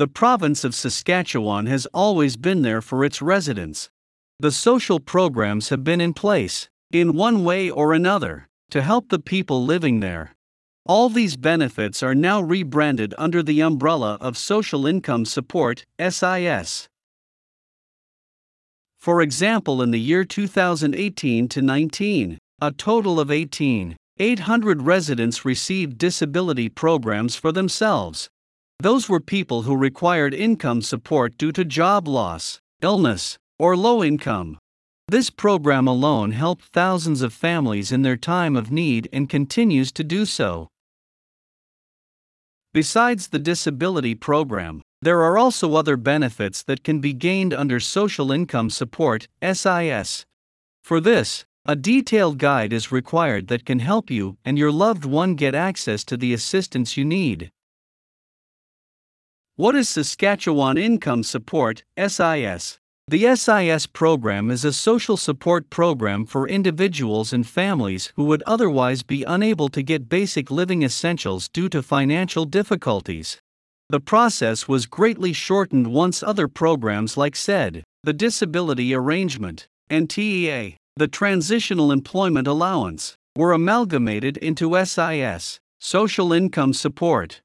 The province of Saskatchewan has always been there for its residents. The social programs have been in place, in one way or another, to help the people living there. All these benefits are now rebranded under the umbrella of Social Income Support, SIS. For example, in the year 2018 to 19, a total of 18,800 residents received disability programs for themselves. Those were people who required income support due to job loss, illness, or low income. This program alone helped thousands of families in their time of need and continues to do so. Besides the disability program, there are also other benefits that can be gained under Social Income Support, SIS. For this, a detailed guide is required that can help you and your loved one get access to the assistance you need. What is Saskatchewan Income Support, SIS? The SIS program is a social support program for individuals and families who would otherwise be unable to get basic living essentials due to financial difficulties. The process was greatly shortened once other programs like SED, the Disability Arrangement, and TEA, the Transitional Employment Allowance, were amalgamated into SIS, Social Income Support.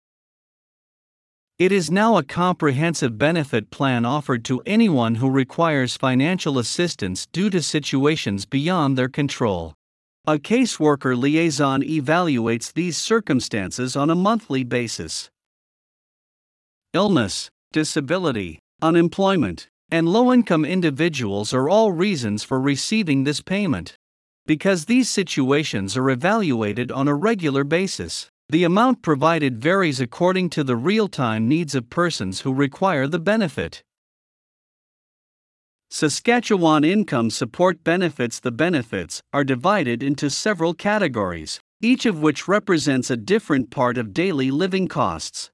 It is now a comprehensive benefit plan offered to anyone who requires financial assistance due to situations beyond their control. A caseworker liaison evaluates these circumstances on a monthly basis. Illness, disability, unemployment, and low-income individuals are all reasons for receiving this payment. Because these situations are evaluated on a regular basis, the amount provided varies according to the real-time needs of persons who require the benefit. Saskatchewan Income Support benefits. The benefits are divided into several categories, each of which represents a different part of daily living costs.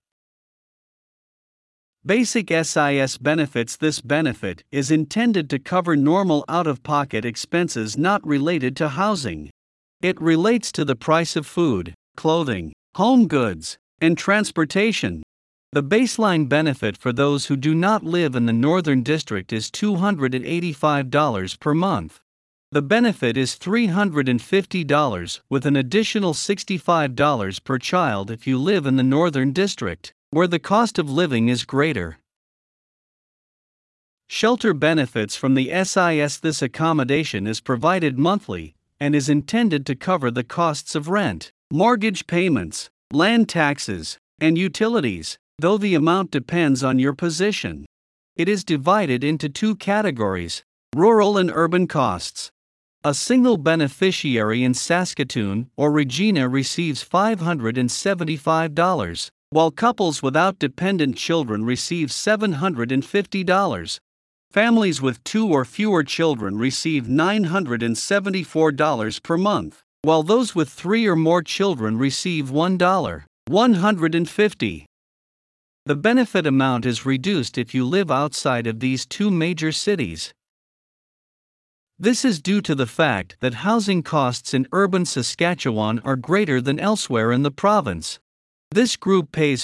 Basic SIS benefits. This benefit is intended to cover normal out-of-pocket expenses not related to housing. It relates to the price of food, clothing, home goods, and transportation. The baseline benefit for those who do not live in the Northern District is $285 per month. The benefit is $350 with an additional $65 per child if you live in the Northern District, where the cost of living is greater. Shelter benefits from the SIS. This accommodation is provided monthly and is intended to cover the costs of rent, mortgage payments, land taxes, and utilities, though the amount depends on your position. It is divided into two categories: rural and urban costs. A single beneficiary in Saskatoon or Regina receives $575, while couples without dependent children receive $750. Families with 2 or fewer children receive $974 per month, while those with 3 or more children receive $150. The benefit amount is reduced if you live outside of these two major cities. This is due to the fact that housing costs in urban Saskatchewan are greater than elsewhere in the province. This group pays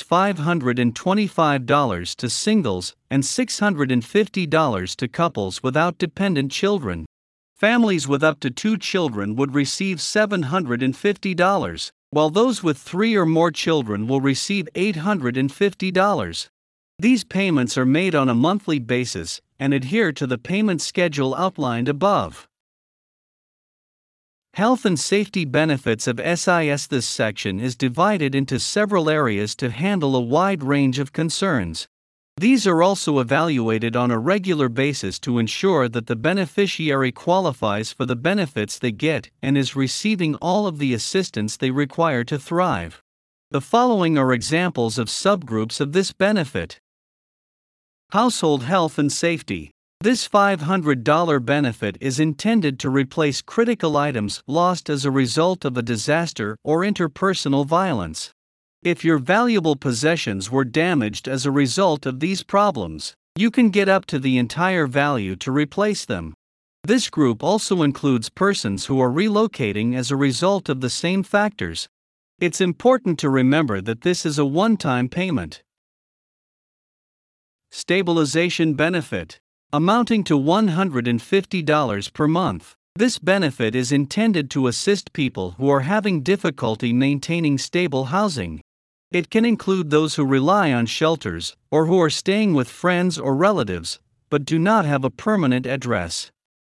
$525 to singles and $650 to couples without dependent children. Families with up to 2 children would receive $750, while those with 3 or more children will receive $850. These payments are made on a monthly basis and adhere to the payment schedule outlined above. Health and safety benefits of SIS. This section is divided into several areas to handle a wide range of concerns. These are also evaluated on a regular basis to ensure that the beneficiary qualifies for the benefits they get and is receiving all of the assistance they require to thrive. The following are examples of subgroups of this benefit. Household health and safety. This $500 benefit is intended to replace critical items lost as a result of a disaster or interpersonal violence. If your valuable possessions were damaged as a result of these problems, you can get up to the entire value to replace them. This group also includes persons who are relocating as a result of the same factors. It's important to remember that this is a one-time payment. Stabilization benefit, amounting to $150 per month. This benefit is intended to assist people who are having difficulty maintaining stable housing. It can include those who rely on shelters or who are staying with friends or relatives but do not have a permanent address.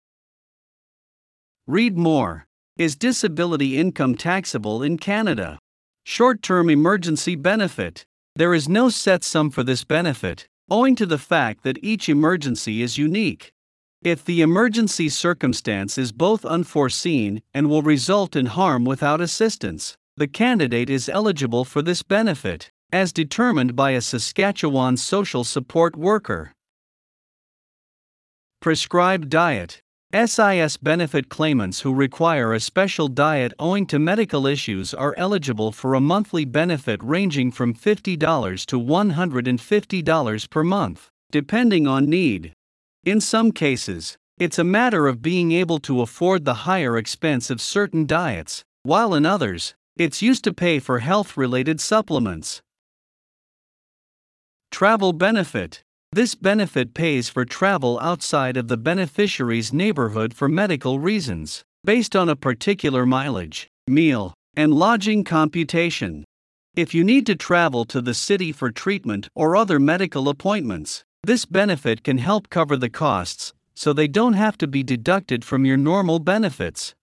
Read more. Is disability income taxable in Canada? Short-term emergency benefit. There is no set sum for this benefit, owing to the fact that each emergency is unique. If the emergency circumstance is both unforeseen and will result in harm without assistance, the candidate is eligible for this benefit, as determined by a Saskatchewan social support worker. Prescribed diet. SIS benefit claimants who require a special diet owing to medical issues are eligible for a monthly benefit ranging from $50 to $150 per month, depending on need. In some cases, it's a matter of being able to afford the higher expense of certain diets, while in others, it's used to pay for health-related supplements. Travel benefit. This benefit pays for travel outside of the beneficiary's neighborhood for medical reasons, based on a particular mileage, meal, and lodging computation. If you need to travel to the city for treatment or other medical appointments, this benefit can help cover the costs, so they don't have to be deducted from your normal benefits.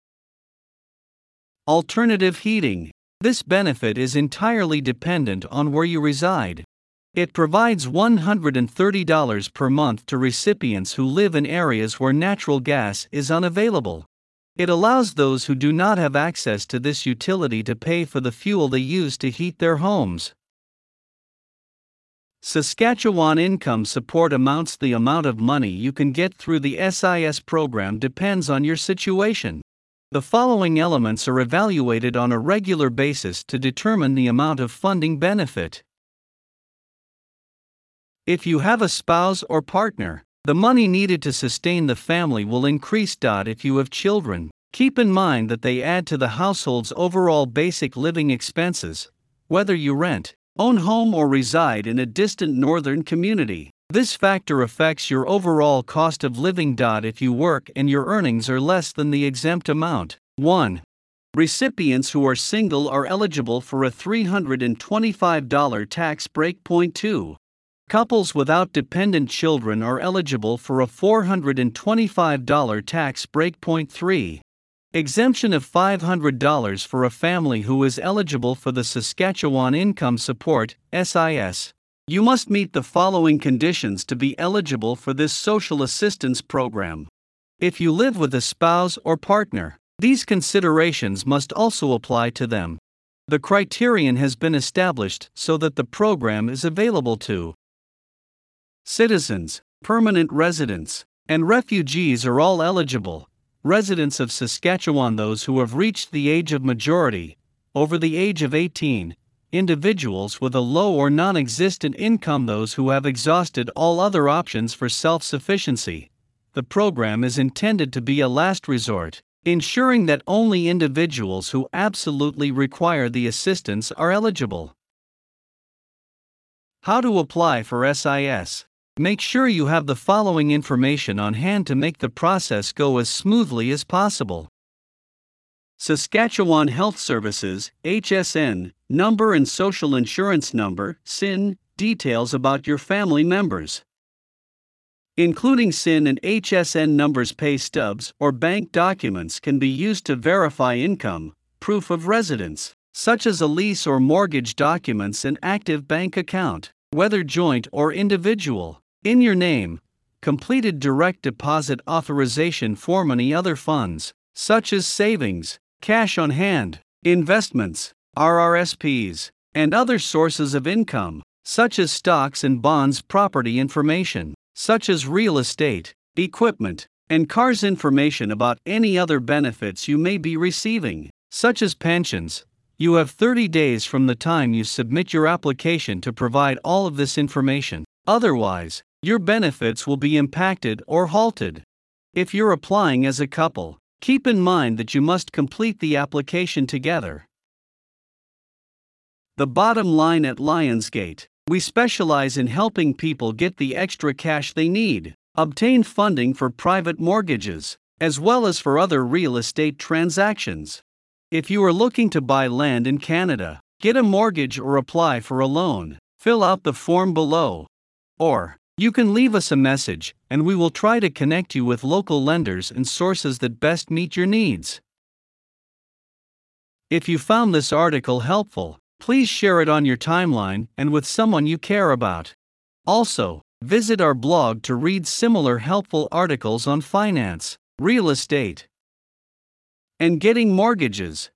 Alternative heating. This benefit is entirely dependent on where you reside. It provides $130 per month to recipients who live in areas where natural gas is unavailable. It allows those who do not have access to this utility to pay for the fuel they use to heat their homes. Saskatchewan income support amounts. The amount of money you can get through the SIS program depends on your situation. The following elements are evaluated on a regular basis to determine the amount of funding benefit. If you have a spouse or partner, the money needed to sustain the family will increase. If you have children, keep in mind that they add to the household's overall basic living expenses, whether you rent, own home or reside in a distant northern community. This factor affects your overall cost of living. If you work and your earnings are less than the exempt amount. 1. Recipients who are single are eligible for a $325 tax break. 2. Couples without dependent children are eligible for a $425 tax break. 3. Exemption of $500 for a family who is eligible for the Saskatchewan Income Support, SIS. You must meet the following conditions to be eligible for this social assistance program. If you live with a spouse or partner, these considerations must also apply to them. The criterion has been established so that the program is available to citizens, permanent residents, and refugees are all eligible. Residents of Saskatchewan, those who have reached the age of majority, over the age of 18, individuals with a low or non-existent income, those who have exhausted all other options for self-sufficiency. The program is intended to be a last resort, ensuring that only individuals who absolutely require the assistance are eligible. How to apply for SIS? Make sure you have the following information on hand to make the process go as smoothly as possible. Saskatchewan Health Services, HSN, number and social insurance number, SIN, details about your family members. Including SIN and HSN numbers, pay stubs or bank documents can be used to verify income, proof of residence, such as a lease or mortgage documents, an active bank account, whether joint or individual, in your name, completed direct deposit authorization form, any other funds, such as savings, cash on hand, investments, RRSPs, and other sources of income, such as stocks and bonds, property information, such as real estate, equipment, and cars, information about any other benefits you may be receiving, such as pensions. You have 30 days from the time you submit your application to provide all of this information. Otherwise, your benefits will be impacted or halted. If you're applying as a couple, keep in mind that you must complete the application together. The bottom line at Lionsgate. We specialize in helping people get the extra cash they need, obtain funding for private mortgages, as well as for other real estate transactions. If you are looking to buy land in Canada, get a mortgage or apply for a loan, fill out the form below. Or, you can leave us a message, and we will try to connect you with local lenders and sources that best meet your needs. If you found this article helpful, please share it on your timeline and with someone you care about. Also, visit our blog to read similar helpful articles on finance, real estate, and getting mortgages.